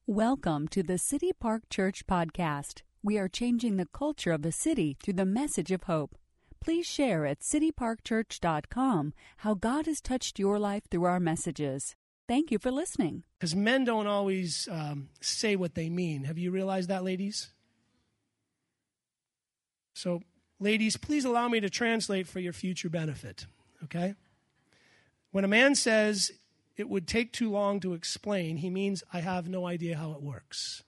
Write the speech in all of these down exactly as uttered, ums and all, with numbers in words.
Welcome to the City Park Church podcast. We are changing the culture of the city through the message of hope. Please share at city park church dot com how God has touched your life through our messages. Thank you for listening. Because men don't always um, say what they mean. Have you realized that, ladies? So, ladies, please allow me to translate for your future benefit, okay? When a man says it would take too long to explain, he means I have no idea how it works.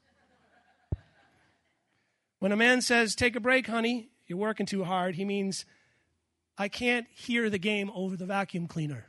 When a man says, take a break, honey, you're working too hard, he means I can't hear the game over the vacuum cleaner.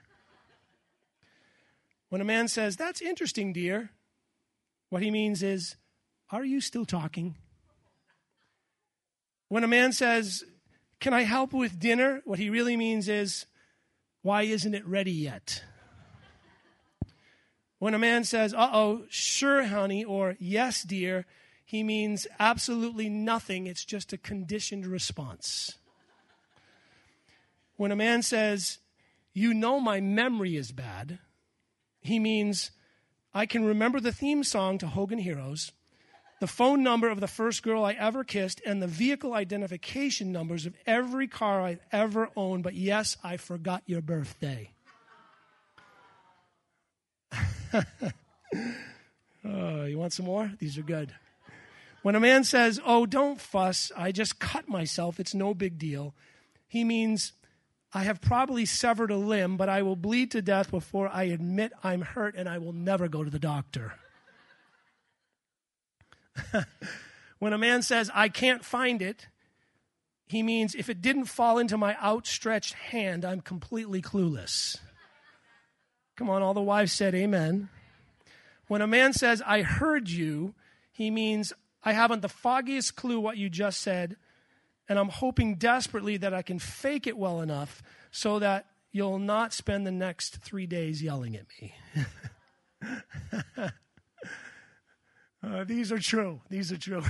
When a man says, that's interesting, dear, what he means is, are you still talking? When a man says, can I help with dinner? What he really means is, why isn't it ready yet? When a man says, uh-oh, sure, honey, or yes, dear, he means absolutely nothing. It's just a conditioned response. When a man says, you know my memory is bad, he means I can remember the theme song to Hogan Heroes, the phone number of the first girl I ever kissed, and the vehicle identification numbers of every car I've ever owned, but yes, I forgot your birthday. Oh, you want some more? These are good. When a man says, oh, don't fuss, I just cut myself, it's no big deal, he means I have probably severed a limb, but I will bleed to death before I admit I'm hurt and I will never go to the doctor. When a man says, I can't find it, he means if it didn't fall into my outstretched hand, I'm completely clueless. Come on, all the wives said amen. When a man says, I heard you, he means I haven't the foggiest clue what you just said, and I'm hoping desperately that I can fake it well enough so that you'll not spend the next three days yelling at me. uh, these are true. These are true.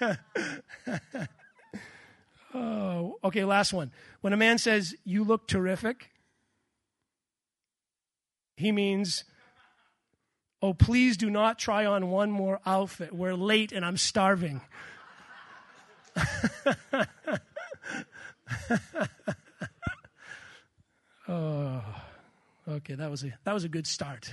Oh, okay, last one. When a man says, you look terrific, he means, oh, please do not try on one more outfit. We're late and I'm starving. Oh, okay, that was a that was a good start.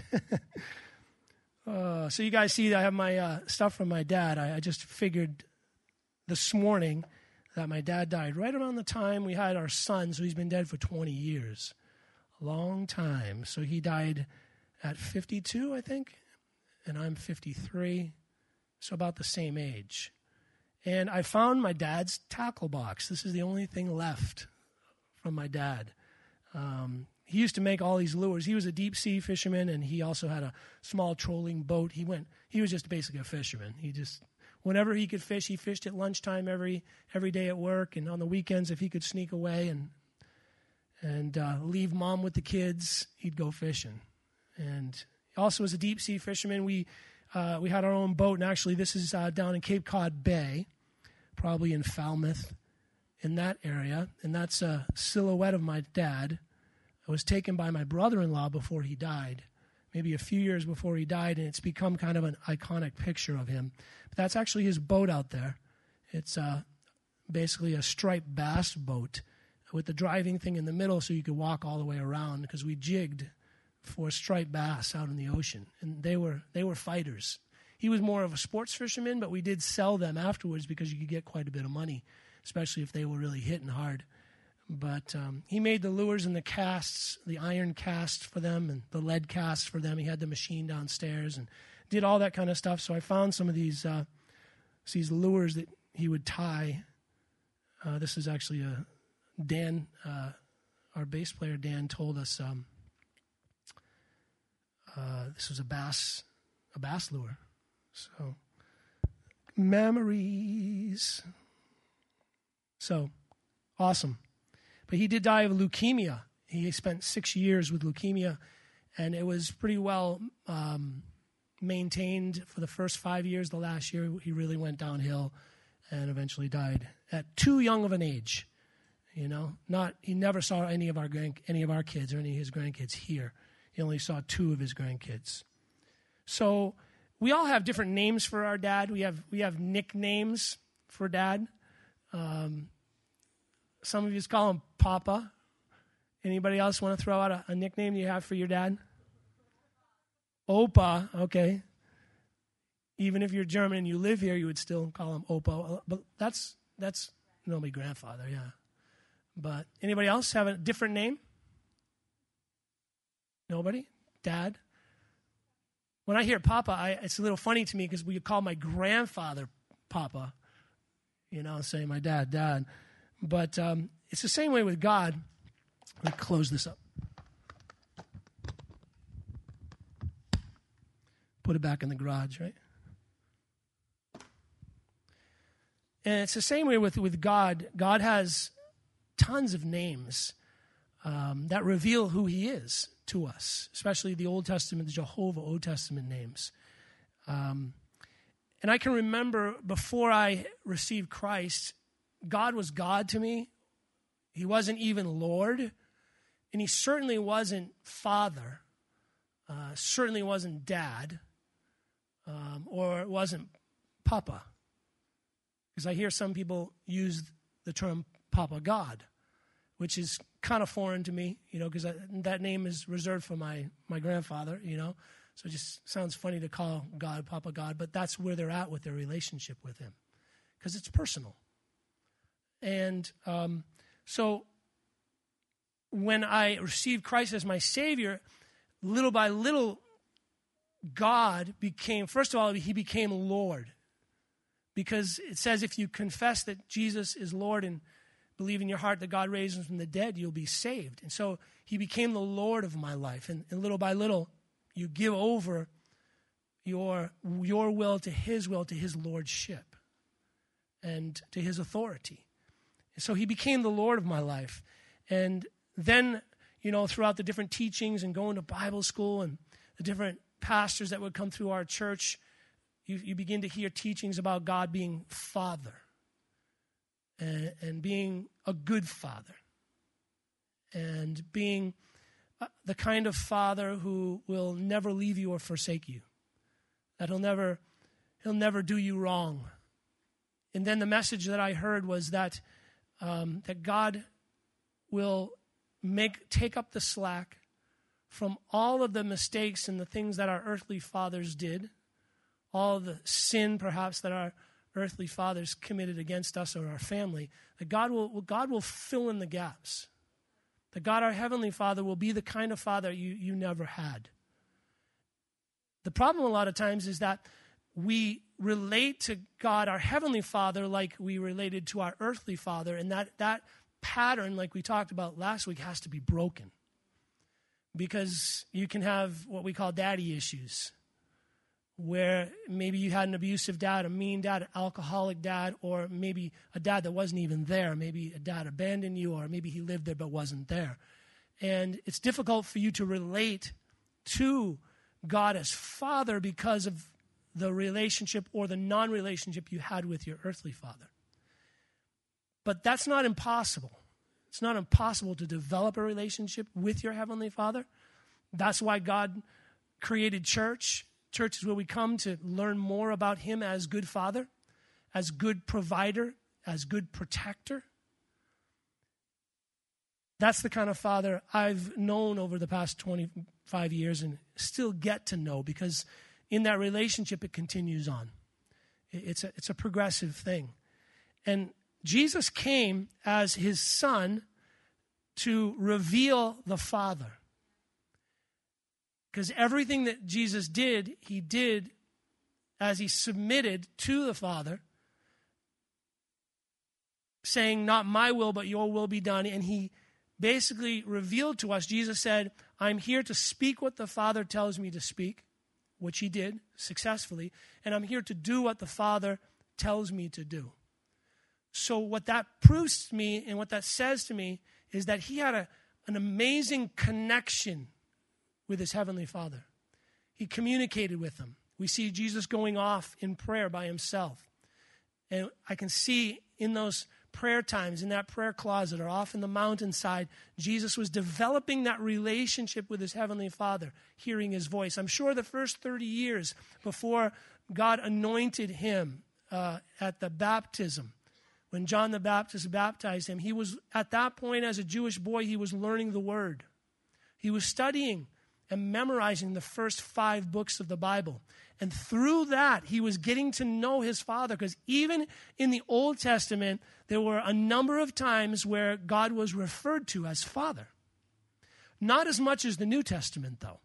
uh, so you guys see, I have my uh, stuff from my dad. I, I just figured this morning that my dad died right around the time we had our son. So he's been dead for twenty years. Long time. So he died at fifty-two, I think, and I'm fifty-three, so about the same age. And I found my dad's tackle box. This is the only thing left from my dad. Um, he used to make all these lures. He was a deep sea fisherman, and he also had a small trolling boat. He went. He was just basically a fisherman. He just, whenever he could fish, he fished at lunchtime every every day at work, and on the weekends if he could sneak away and and uh, leave mom with the kids, he'd go fishing. And also as a deep sea fisherman, we uh, we had our own boat, and actually this is uh, down in Cape Cod Bay, probably in Falmouth, in that area, and that's a silhouette of my dad. It was taken by my brother-in-law before he died, maybe a few years before he died, and it's become kind of an iconic picture of him. But that's actually his boat out there. It's uh, basically a striped bass boat with the driving thing in the middle so you could walk all the way around, because we jigged for striped bass out in the ocean, and they were they were fighters. He was more of a sports fisherman, but we did sell them afterwards because you could get quite a bit of money, especially if they were really hitting hard. But um, he made the lures and the casts, the iron casts for them and the lead casts for them. He had the machine downstairs and did all that kind of stuff. So I found some of these uh, these lures that he would tie. Uh, this is actually a Dan, uh, our bass player Dan, told us um, uh, this was a bass, a bass lure. So, memories. So, awesome. But he did die of leukemia. He spent six years with leukemia, and it was pretty well um, maintained for the first five years. The last year, he really went downhill and eventually died at too young of an age. You know, not he never saw any of our grand, any of our kids or any of his grandkids here. He only saw two of his grandkids. So we all have different names for our dad. We have we have nicknames for dad. Um, some of you call him Papa. Anybody else want to throw out a, a nickname you have for your dad? Opa, okay. Even if you're German and you live here, you would still call him Opa. But that's that's normally grandfather, yeah. But anybody else have a different name? Nobody? Dad? When I hear Papa, I, it's a little funny to me because we call my grandfather Papa. You know, saying my dad, Dad. But um, it's the same way with God. Let me close this up. Put it back in the garage, right? And it's the same way with, with God. God has tons of names um, that reveal who he is to us, especially the Old Testament, the Jehovah Old Testament names. Um, and I can remember before I received Christ, God was God to me. He wasn't even Lord, and he certainly wasn't Father, uh, certainly wasn't Dad, um, or it wasn't Papa. Because I hear some people use the term Papa God, which is kind of foreign to me, you know, because that name is reserved for my, my grandfather, you know. So it just sounds funny to call God Papa God, but that's where they're at with their relationship with him, because it's personal. And um, so when I received Christ as my Savior, little by little, God became, first of all, he became Lord. Because it says if you confess that Jesus is Lord and believe in your heart that God raised him from the dead, you'll be saved. And so he became the Lord of my life. And, and little by little, you give over your, your will to his will, to his lordship, and to his authority. And so he became the Lord of my life. And then, you know, throughout the different teachings and going to Bible school and the different pastors that would come through our church, You, you begin to hear teachings about God being Father and, and being a good Father and being the kind of Father who will never leave you or forsake you, that he'll never, he'll never do you wrong. And then the message that I heard was that um, that God will make take up the slack from all of the mistakes and the things that our earthly fathers did, all the sin perhaps that our earthly fathers committed against us or our family, that God will, God will fill in the gaps. That God, our Heavenly Father, will be the kind of Father you, you never had. The problem a lot of times is that we relate to God, our Heavenly Father, like we related to our earthly father, and that, that pattern, like we talked about last week, has to be broken. Because you can have what we call daddy issues, where maybe you had an abusive dad, a mean dad, an alcoholic dad, or maybe a dad that wasn't even there. Maybe a dad abandoned you, or maybe he lived there but wasn't there. And it's difficult for you to relate to God as Father because of the relationship or the non-relationship you had with your earthly father. But that's not impossible. It's not impossible to develop a relationship with your Heavenly Father. That's why God created church. Church is where we come to learn more about him as good Father, as good provider, as good protector. That's the kind of Father I've known over the past twenty-five years and still get to know, because in that relationship it continues on. It's a, it's a progressive thing. And Jesus came as his Son to reveal the Father. Because everything that Jesus did, he did as he submitted to the Father, saying, not my will, but your will be done. And he basically revealed to us, Jesus said, I'm here to speak what the Father tells me to speak, which he did successfully, and I'm here to do what the Father tells me to do. So what that proves to me and what that says to me is that he had a, an amazing connection with his Heavenly Father. He communicated with him. We see Jesus going off in prayer by himself. And I can see in those prayer times in that prayer closet or off in the mountainside, Jesus was developing that relationship with his heavenly Father, hearing his voice. I'm sure the first thirty years before God anointed him uh, at the baptism, when John the Baptist baptized him, he was, at that point as a Jewish boy, he was learning the word. He was studying and memorizing the first five books of the Bible. And through that, he was getting to know his Father, because even in the Old Testament, there were a number of times where God was referred to as Father. Not as much as the New Testament, though.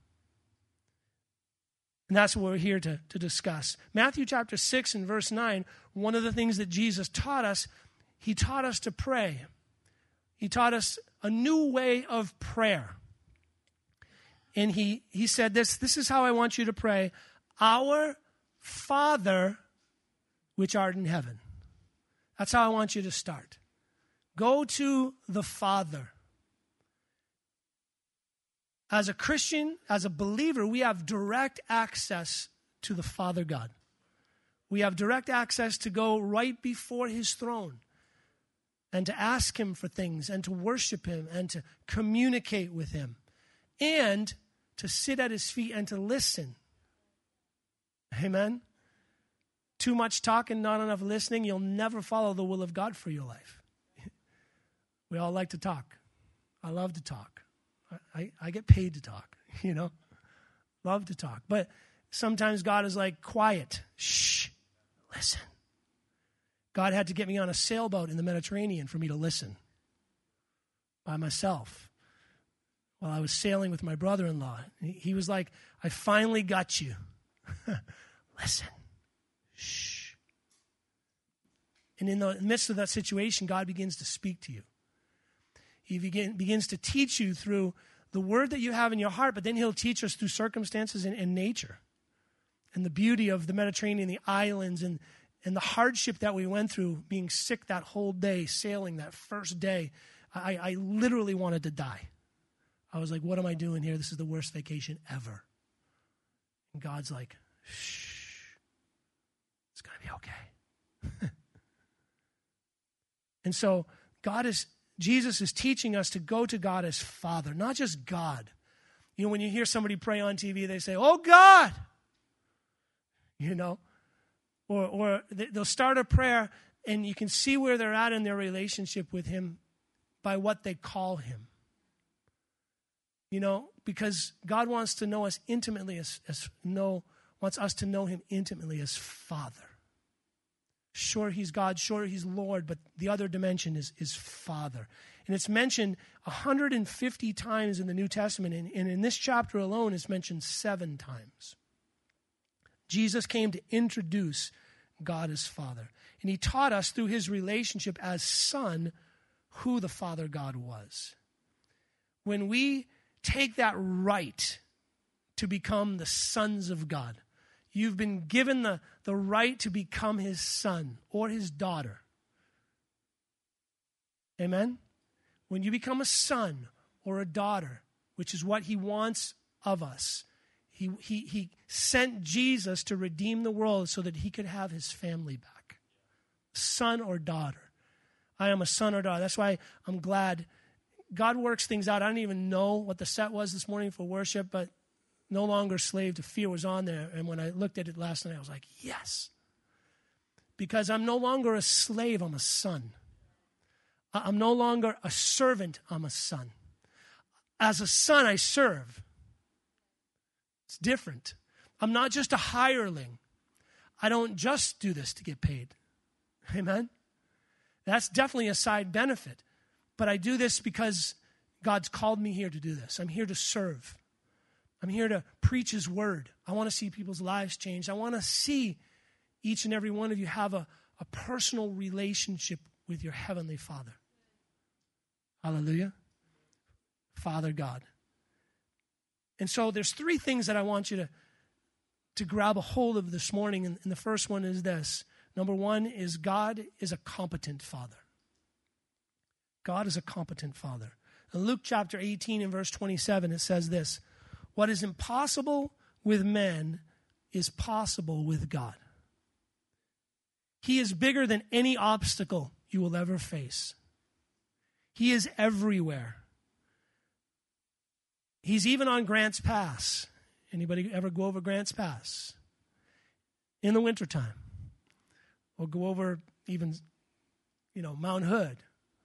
And that's what we're here to, to discuss. Matthew chapter six and verse nine, one of the things that Jesus taught us, he taught us to pray. He taught us a new way of prayer. And he, he said this, this is how I want you to pray. Our Father, which art in heaven. That's how I want you to start. Go to the Father. As a Christian, as a believer, we have direct access to the Father God. We have direct access to go right before his throne and to ask him for things and to worship him and to communicate with him and to sit at his feet and to listen. Amen? Too much talking, not enough listening, you'll never follow the will of God for your life. We all like to talk. I love to talk. I, I get paid to talk, you know. Love to talk. But sometimes God is like, quiet. Shh. Listen. God had to get me on a sailboat in the Mediterranean for me to listen by myself while I was sailing with my brother-in-law. He was like, I finally got you. Listen. Shh. And in the midst of that situation, God begins to speak to you. He begin, begins to teach you through the word that you have in your heart, but then he'll teach us through circumstances and, and nature and the beauty of the Mediterranean, the islands, and, and the hardship that we went through, being sick that whole day, sailing that first day. I, I literally wanted to die. I was like, what am I doing here? This is the worst vacation ever. And God's like, shh, it's going to be okay. And so God is... Jesus is teaching us to go to God as Father, not just God. You know, when you hear somebody pray on T V, they say, oh, God, you know, or, or they'll start a prayer and you can see where they're at in their relationship with him by what they call him. You know, because God wants to know us intimately as, as know, wants us to know him intimately as Father. Sure, he's God. Sure, he's Lord. But the other dimension is, is Father. And it's mentioned one hundred fifty times in the New Testament. And, and in this chapter alone, it's mentioned seven times. Jesus came to introduce God as Father. And he taught us through his relationship as Son who the Father God was. When we take that right to become the sons of God, you've been given the, the right to become his son or his daughter. Amen? When you become a son or a daughter, which is what he wants of us, he, he, he sent Jesus to redeem the world so that he could have his family back. Son or daughter. I am a son or daughter. That's why I'm glad God works things out. I don't even know what the set was this morning for worship, but no longer slave to fear was on there. And when I looked at it last night, I was like, yes. Because I'm no longer a slave, I'm a son. I'm no longer a servant, I'm a son. As a son, I serve. It's different. I'm not just a hireling. I don't just do this to get paid. Amen? That's definitely a side benefit. But I do this because God's called me here to do this. I'm here to serve. I'm here to preach his word. I want to see people's lives changed. I want to see each and every one of you have a, a personal relationship with your heavenly Father. Hallelujah. Father God. And so there's three things that I want you to, to grab a hold of this morning. And, and the first one is this. Number one is God is a competent Father. God is a competent Father. In Luke chapter eighteen and verse twenty-seven, it says this. What is impossible with men is possible with God. He is bigger than any obstacle you will ever face. He is everywhere. He's even on Grants Pass. Anybody ever go over Grants Pass? In the wintertime. Or go over even, you know, Mount Hood.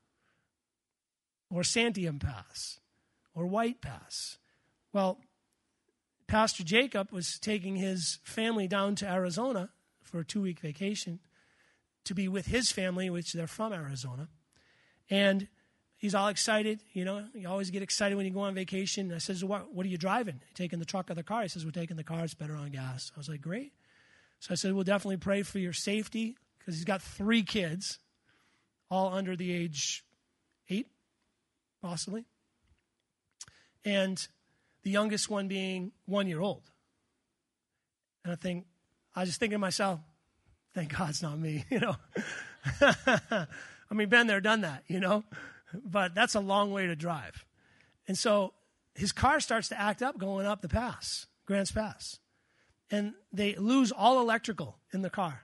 Or Santiam Pass. Or White Pass. Well, Pastor Jacob was taking his family down to Arizona for a two-week vacation to be with his family, which they're from Arizona. And he's all excited. You know, you always get excited when you go on vacation. And I says, what, what are you driving? You taking the truck or the car? He says, we're taking the car. It's better on gas. I was like, great. So I said, we'll definitely pray for your safety, because he's got three kids, all under the age eight, possibly. And the youngest one being one year old. And I think, I was just thinking to myself, thank God it's not me, you know. I mean, been there, done that, you know. But that's a long way to drive. And so his car starts to act up going up the pass, Grants Pass. And they lose all electrical in the car.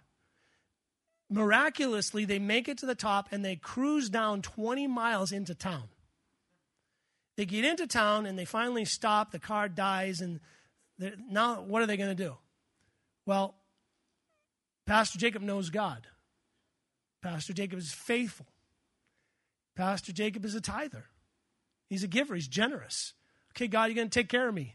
Miraculously, they make it to the top and they cruise down twenty miles into town. They get into town and they finally stop. The car dies. And now what are they going to do? Well, Pastor Jacob knows God. Pastor Jacob is faithful. Pastor Jacob is a tither. He's a giver. He's generous. Okay, God, you're going to take care of me.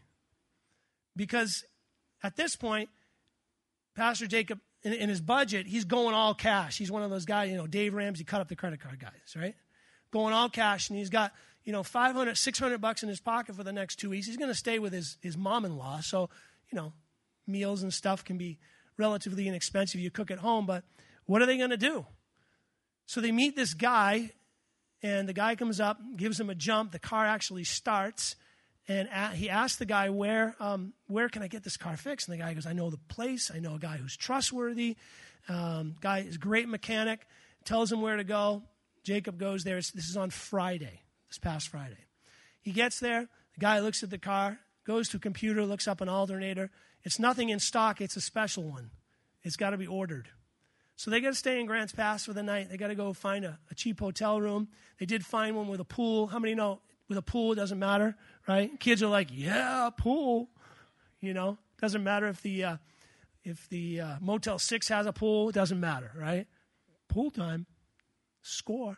Because at this point, Pastor Jacob, in, in his budget, he's going all cash. He's one of those guys, you know, Dave Ramsey cut up the credit card guys, right? Going all cash, and he's got, you know, five hundred, six hundred bucks in his pocket for the next two weeks. He's going to stay with his, his mom-in-law. So, you know, meals and stuff can be relatively inexpensive. You cook at home, but what are they going to do? So they meet this guy, and the guy comes up, gives him a jump. The car actually starts, and he asks the guy, where um, where can I get this car fixed? And the guy goes, I know the place. I know a guy who's trustworthy. Um, guy is a great mechanic. Tells him where to go. Jacob goes there. This is on Friday, this past Friday. He gets there. The guy looks at the car, goes to a computer, looks up an alternator. It's nothing in stock. It's a special one. It's got to be ordered. So they got to stay in Grants Pass for the night. They got to go find a, a cheap hotel room. They did find one with a pool. How many know with a pool it doesn't matter, right? Kids are like, yeah, pool. You know, doesn't matter if the uh, if the uh, Motel six has a pool. It doesn't matter, right? Pool time, score.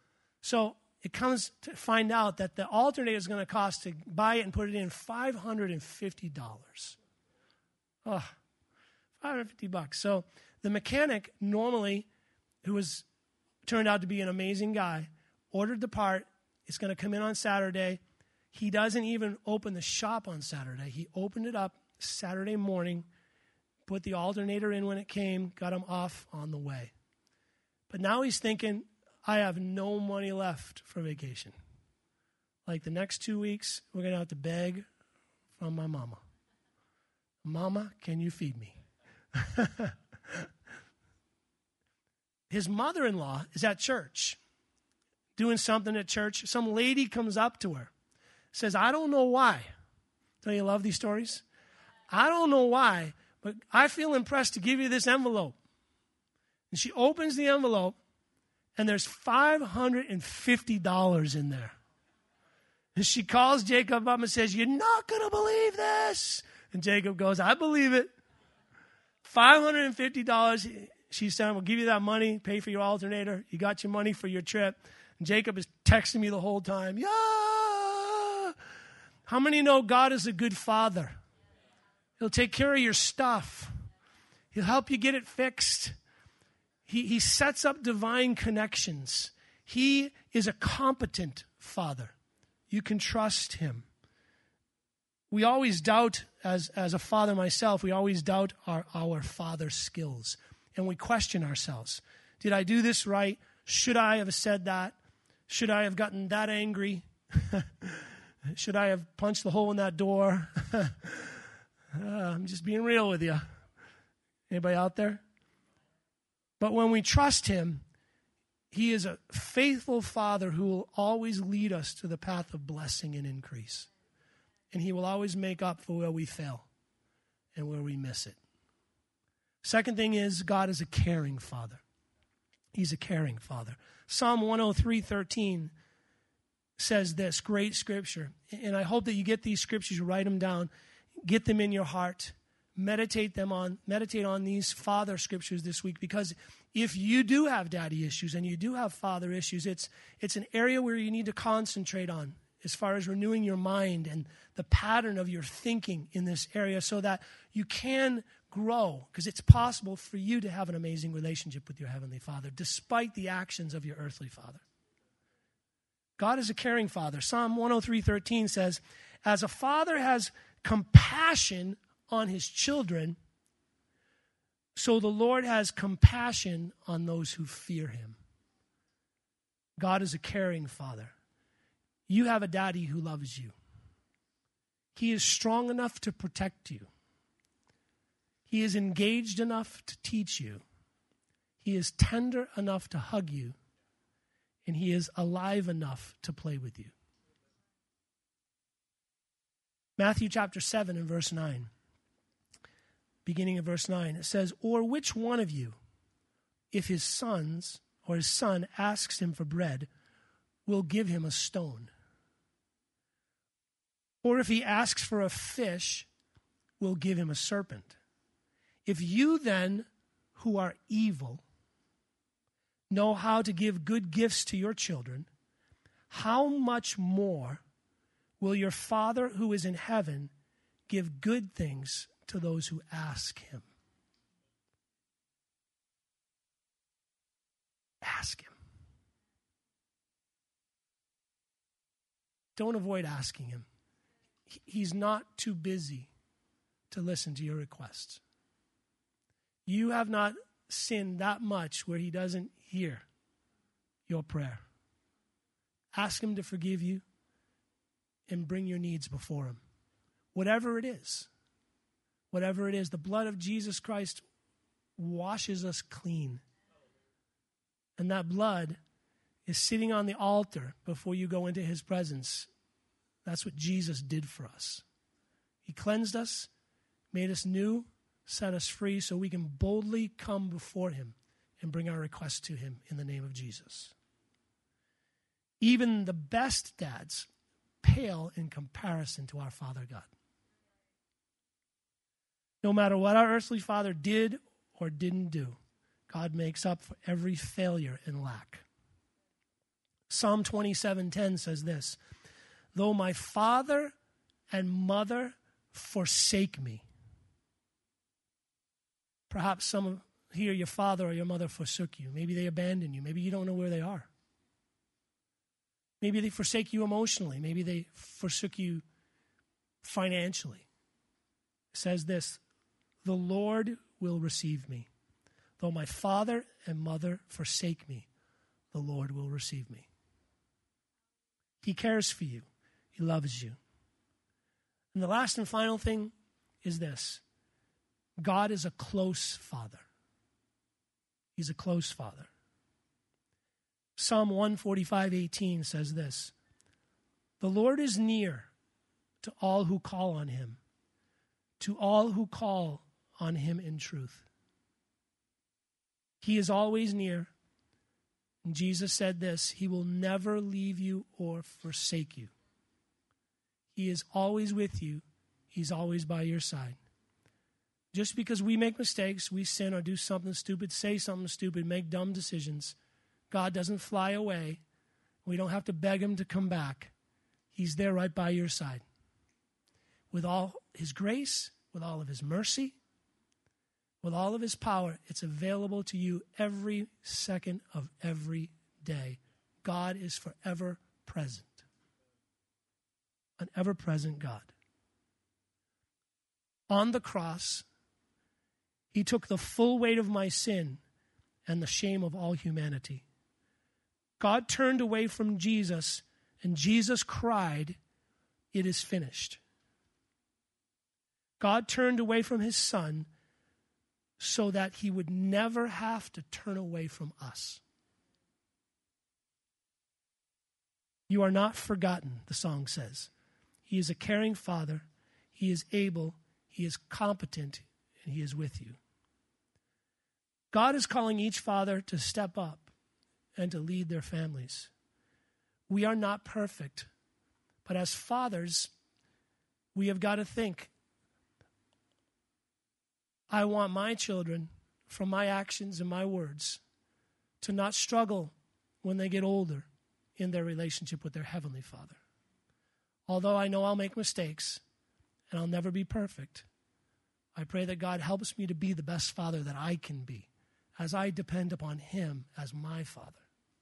So it comes to find out that the alternator is going to cost to buy it and put it in five hundred fifty dollars. Oh, five hundred fifty bucks. So the mechanic normally, who was turned out to be an amazing guy, ordered the part. It's going to come in on Saturday. He doesn't even open the shop on Saturday. He opened it up Saturday morning, put the alternator in when it came, got him off on the way. But now he's thinking, I have no money left for vacation. Like the next two weeks, we're going to have to beg from my mama. Mama, can you feed me? His mother-in-law is at church, doing something at church. Some lady comes up to her, says, I don't know why. Don't you love these stories? I don't know why, but I feel impressed to give you this envelope. And she opens the envelope, and there's five hundred fifty dollars in there. And she calls Jacob up and says, you're not going to believe this. And Jacob goes, I believe it. five hundred fifty dollars. She said, we'll give you that money, pay for your alternator. You got your money for your trip. And Jacob is texting me the whole time. Yeah. How many know God is a good father? He'll take care of your stuff. He'll help you get it fixed. He, he sets up divine connections. He is a competent father. You can trust him. We always doubt, as, as a father myself, we always doubt our, our father's skills. And we question ourselves. Did I do this right? Should I have said that? Should I have gotten that angry? Should I have punched the hole in that door? uh, I'm just being real with you. Anybody out there? But when we trust him, he is a faithful father who will always lead us to the path of blessing and increase. And he will always make up for where we fail and where we miss it. Second thing is, God is a caring father. He's a caring Father. Psalm one oh three thirteen says this, great scripture. And I hope that you get these scriptures, you write them down, get them in your heart, meditate them on, meditate on these father scriptures this week, because if you do have daddy issues and you do have father issues, it's it's an area where you need to concentrate on as far as renewing your mind and the pattern of your thinking in this area so that you can grow, because it's possible for you to have an amazing relationship with your Heavenly Father despite the actions of your earthly father. God is a caring Father. Psalm one oh three thirteen says, as a father has compassion on his children, so the Lord has compassion on those who fear him. God is a caring Father. You have a daddy who loves you. He is strong enough to protect you. He is engaged enough to teach you. He is tender enough to hug you. And he is alive enough to play with you. Matthew chapter seven and verse nine. Beginning of verse nine, it says, or which one of you, if his sons or his son asks him for bread, will give him a stone? Or if he asks for a fish, will give him a serpent? If you then, who are evil, know how to give good gifts to your children, how much more will your Father who is in heaven give good things to those who ask him? Ask him. Don't avoid asking him. He's not too busy to listen to your requests. You have not sinned that much where he doesn't hear your prayer. Ask him to forgive you and bring your needs before him. Whatever it is, whatever it is, the blood of Jesus Christ washes us clean. And that blood is sitting on the altar before you go into his presence. That's what Jesus did for us. He cleansed us, made us new, set us free so we can boldly come before him and bring our requests to him in the name of Jesus. Even the best dads pale in comparison to our Father God. No matter what our earthly father did or didn't do, God makes up for every failure and lack. Psalm twenty-seven ten says this, though my father and mother forsake me. Perhaps some of here your father or your mother forsook you. Maybe they abandoned you. Maybe you don't know where they are. Maybe they forsake you emotionally. Maybe they forsook you financially. It says this, the Lord will receive me. Though my father and mother forsake me, the Lord will receive me. He cares for you. He loves you. And the last and final thing is this. God is a close Father. He's a close Father. Psalm one forty-five eighteen says this, the Lord is near to all who call on him, to all who call on him in truth. He is always near. And Jesus said this, he will never leave you or forsake you. He is always with you. He's always by your side. Just because we make mistakes, we sin or do something stupid, say something stupid, make dumb decisions, God doesn't fly away. We don't have to beg him to come back. He's there right by your side. With all his grace, with all of his mercy, with all of his power, it's available to you every second of every day. God is forever present. An ever-present God. On the cross, he took the full weight of my sin and the shame of all humanity. God turned away from Jesus, and Jesus cried, it is finished. God turned away from his Son so that he would never have to turn away from us. You are not forgotten, the song says. He is a caring Father. He is able. He is competent. And he is with you. God is calling each father to step up and to lead their families. We are not perfect, but as fathers, we have got to think, I want my children, from my actions and my words, to not struggle when they get older in their relationship with their Heavenly Father. Although I know I'll make mistakes and I'll never be perfect, I pray that God helps me to be the best father that I can be as I depend upon Him as my Father.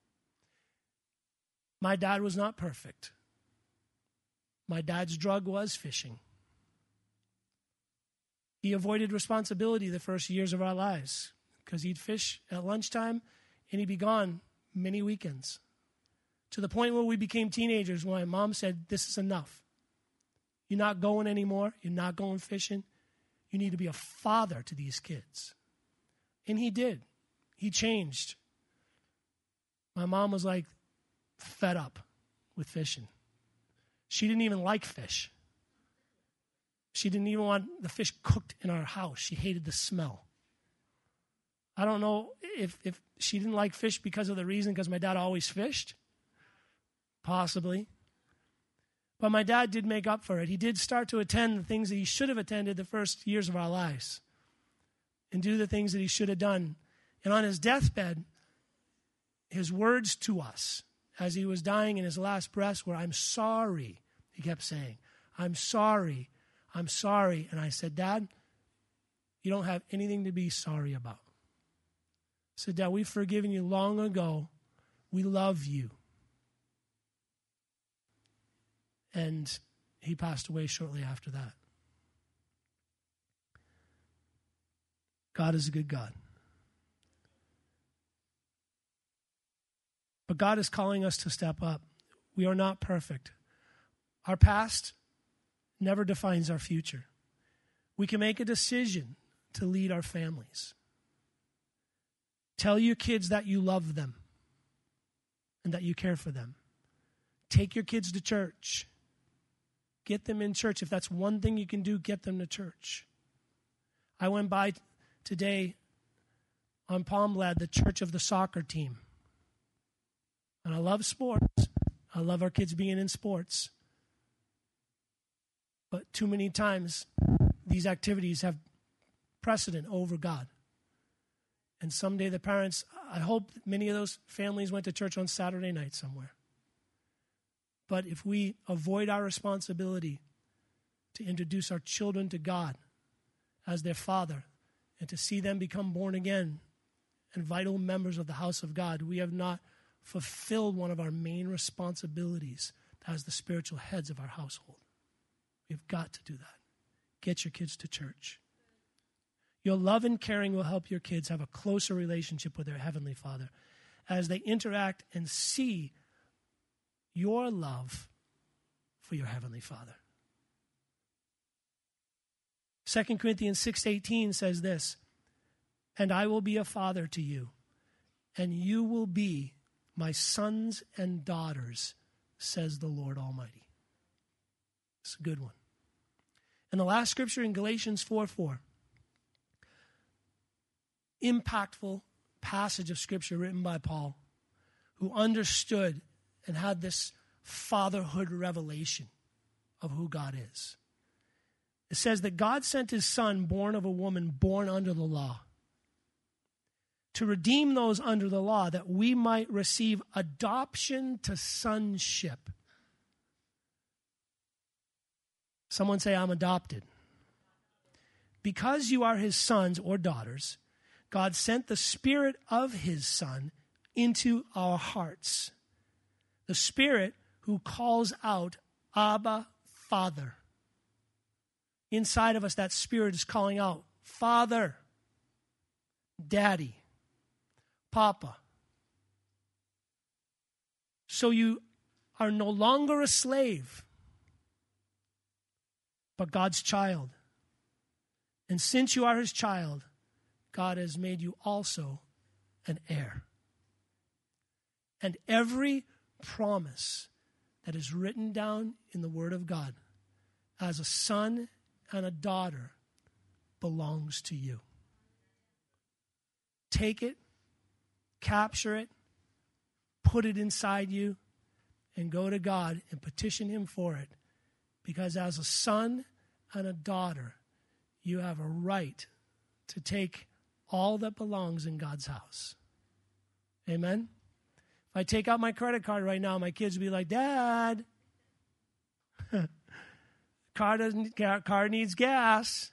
My dad was not perfect. My dad's drug was fishing. He avoided responsibility the first years of our lives because he'd fish at lunchtime and he'd be gone many weekends. To the point where we became teenagers when my mom said, this is enough. You're not going anymore. You're not going fishing. You need to be a father to these kids. And he did. He changed. My mom was like fed up with fishing. She didn't even like fish. She didn't even want the fish cooked in our house. She hated the smell. I don't know if, if she didn't like fish because of the reason because my dad always fished. Possibly. But my dad did make up for it. He did start to attend the things that he should have attended the first years of our lives and do the things that he should have done. And on his deathbed, his words to us as he was dying in his last breaths were, I'm sorry, he kept saying. I'm sorry. I'm sorry. And I said, Dad, you don't have anything to be sorry about. I said, Dad, we've forgiven you long ago. We love you. And he passed away shortly after that. God is a good God. But God is calling us to step up. We are not perfect. Our past never defines our future. We can make a decision to lead our families. Tell your kids that you love them and that you care for them. Take your kids to church. Get them in church. If that's one thing you can do, get them to church. I went by today on Palmblad, the church of the soccer team. And I love sports. I love our kids being in sports. But too many times, these activities have precedent over God. And someday the parents, I hope many of those families went to church on Saturday night somewhere. But if we avoid our responsibility to introduce our children to God as their Father and to see them become born again and vital members of the house of God, we have not fulfilled one of our main responsibilities as the spiritual heads of our household. We've got to do that. Get your kids to church. Your love and caring will help your kids have a closer relationship with their Heavenly Father as they interact and see your love for your Heavenly Father. Second Corinthians six eighteen says this, and I will be a father to you, and you will be my sons and daughters, says the Lord Almighty. It's a good one. And the last scripture in Galatians four four, impactful passage of scripture written by Paul, who understood and had this fatherhood revelation of who God is. It says that God sent his son, born of a woman, born under the law, to redeem those under the law, that we might receive adoption to sonship. Someone say, I'm adopted. Because you are his sons or daughters, God sent the Spirit of his Son into our hearts. The Spirit who calls out, Abba, Father. Inside of us, that Spirit is calling out, Father, Daddy, Papa. So you are no longer a slave, but God's child. And since you are his child, God has made you also an heir. And every promise that is written down in the Word of God as a son and a daughter belongs to you. Take it, capture it, put it inside you and go to God and petition him for it. Because as a son and a daughter, you have a right to take all that belongs in God's house. Amen? If I take out my credit card right now, my kids will be like, Dad, car doesn't car needs gas.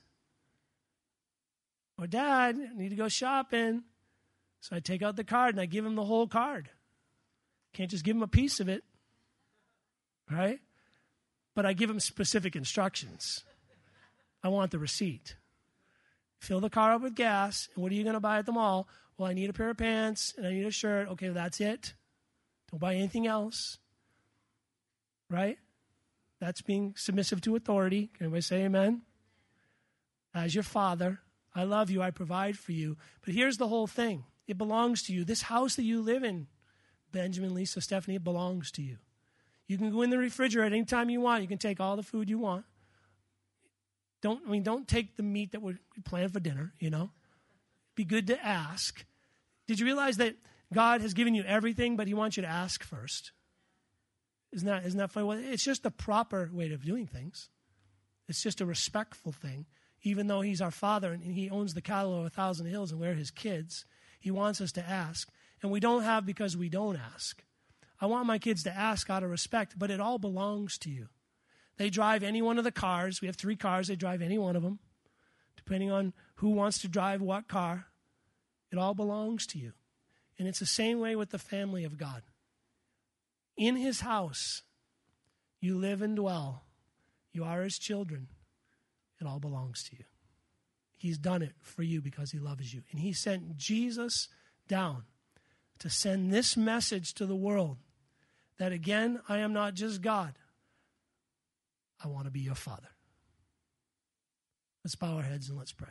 Or Dad, I need to go shopping. So I take out the card and I give him the whole card. Can't just give him a piece of it. Right? But I give him specific instructions. I want the receipt. Fill the car up with gas. And what are you going to buy at the mall? Well, I need a pair of pants and I need a shirt. Okay, that's it. Don't buy anything else. Right? That's being submissive to authority. Can everybody say amen? As your father, I love you. I provide for you. But here's the whole thing. It belongs to you. This house that you live in, Benjamin, Lisa, Stephanie, it belongs to you. You can go in the refrigerator anytime you want. You can take all the food you want. Don't, I mean, don't take the meat that we planned for dinner, you know. Be good to ask. Did you realize that God has given you everything, but he wants you to ask first? Isn't that, isn't that funny? Well, it's just the proper way of doing things. It's just a respectful thing. Even though he's our father and he owns the cattle of a thousand hills and we're his kids, he wants us to ask. And we don't have because we don't ask. I want my kids to ask out of respect, but it all belongs to you. They drive any one of the cars. We have three cars. They drive any one of them. Depending on who wants to drive what car, it all belongs to you. And it's the same way with the family of God. In his house, you live and dwell. You are his children. It all belongs to you. He's done it for you because he loves you. And he sent Jesus down to send this message to the world that, again, I am not just God. I want to be your father. Let's bow our heads and let's pray.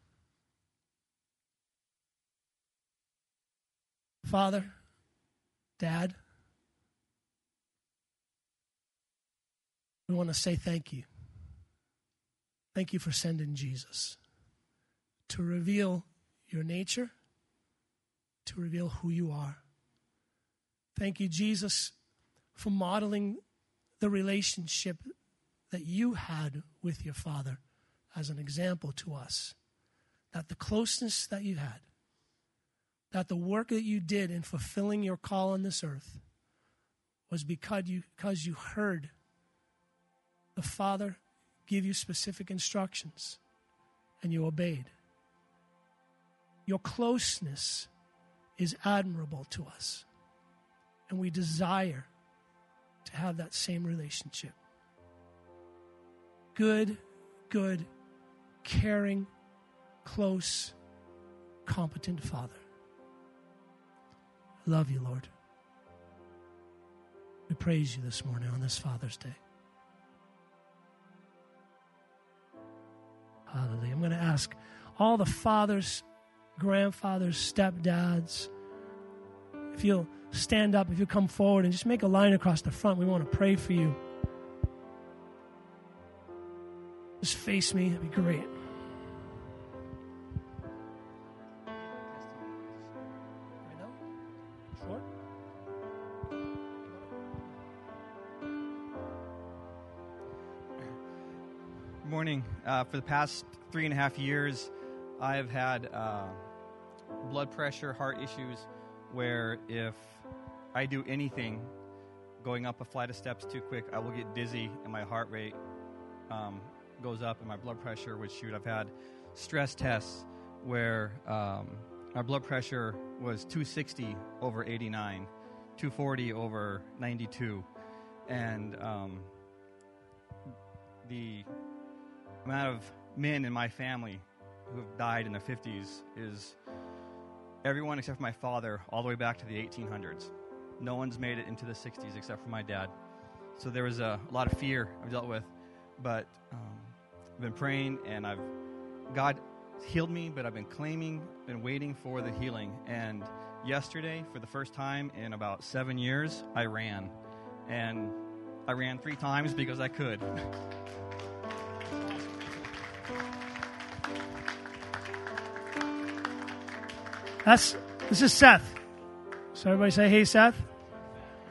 Father, Dad, we want to say thank you. Thank you for sending Jesus to reveal your nature, to reveal who you are. Thank you, Jesus, for modeling the relationship that you had with your Father as an example to us. That the closeness that you had, that the work that you did in fulfilling your call on this earth was because you, because you heard the Father give you specific instructions and you obeyed. Your closeness is admirable to us, and we desire to have that same relationship. Good, good, caring, close, competent Father. I love you, Lord. We praise you this morning on this Father's Day. Hallelujah. I'm going to ask all the fathers, grandfathers, stepdads, if you'll stand up, if you come forward and just make a line across the front, we want to pray for you. Just face me, that'd be great. Right now? Sure. Good morning. Uh, for the past three and a half years, I have had uh, blood pressure, heart issues, where if I do anything, going up a flight of steps too quick, I will get dizzy and my heart rate um, goes up and my blood pressure would shoot. I've had stress tests where um, my blood pressure was two sixty over eighty-nine, two forty over ninety-two, and um, the amount of men in my family who have died in their fifties is everyone except for my father, all the way back to the eighteen hundreds. No one's made it into the sixties except for my dad. So there was a, a lot of fear I've dealt with, but um, I've been praying, and I've God healed me, but I've been claiming, been waiting for the healing. And yesterday, for the first time in about seven years, I ran, and I ran three times because I could. That's, this is Seth. So everybody say, hey, Seth.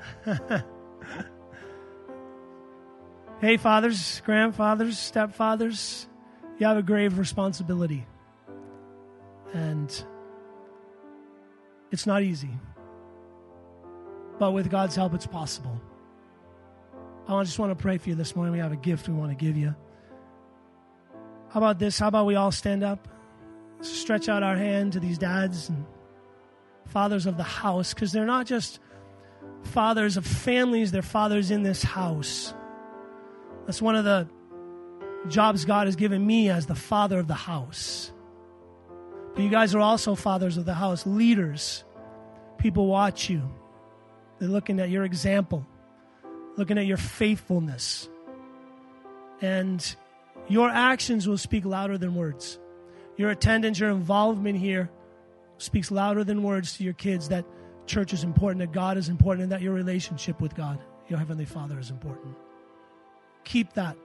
Hey, fathers, grandfathers, stepfathers, you have a grave responsibility. And it's not easy. But with God's help, it's possible. I just want to pray for you this morning. We have a gift we want to give you. How about this? How about we all stand up? Stretch out our hand to these dads and fathers of the house, because they're not just fathers of families, they're fathers in this house. That's one of the jobs God has given me as the father of the house. But you guys are also fathers of the house, leaders. People watch you. They're looking at your example, looking at your faithfulness. And your actions will speak louder than words. Your attendance, your involvement here speaks louder than words to your kids that church is important, that God is important, and that your relationship with God, your Heavenly Father, is important. Keep that.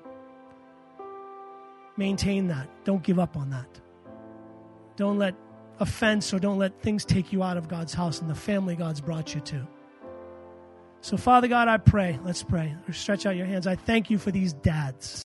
Maintain that. Don't give up on that. Don't let offense or don't let things take you out of God's house and the family God's brought you to. So, Father God, I pray. Let's pray. Stretch out your hands. I thank you for these dads.